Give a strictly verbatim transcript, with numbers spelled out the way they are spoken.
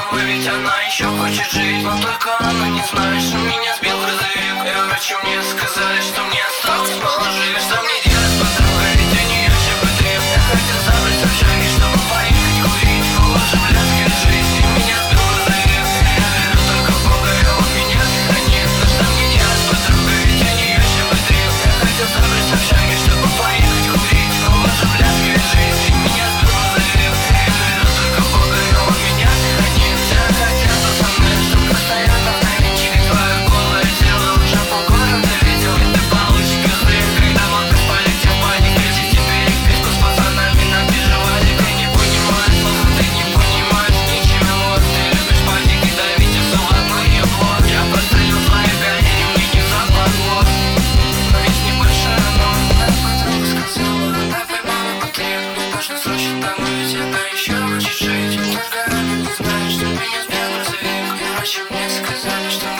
тобой, ведь она еще хочет жить. Но только она не знает, что меня сбил грузовик. И врачи мне сказали, что мне осталось мало жить. Что мне делать, подруга, ведь у нее шепотреб. Я хотел забрать в общаге, чтобы поехать курить. Но уже блядская жизнь, и меня сбил грузовик. Я верю только в Бога, и он меня хранит. Но что мне делать, подруга, ведь у нее шепотреб. Я хотел забрать в общаге, чтобы поехать курить. Но уже блядская жизнь, и меня сбил грузовик. Я верю только в Бога, и он меня хранит. Все хотят пацаны, чтобы постоянно навинчили твое голое тело. Уже полгорода видел, и ты получишь козырь. Когда мотор полетел паника, теперь их пешку с пацанами набежевали. Ты не понимаешь, словно ты не понимаешь ничего. Ты любишь паники, давить и ладно ебло. Я прострелил твои гони, мне не западло. Но есть небольшая, но моя подруга сказала, она поймала потреб. Мне нужно срочно домой, ведь она еще хочет жить. Только она не знает, что меня сбил грузовик. И врачи мне сказали, что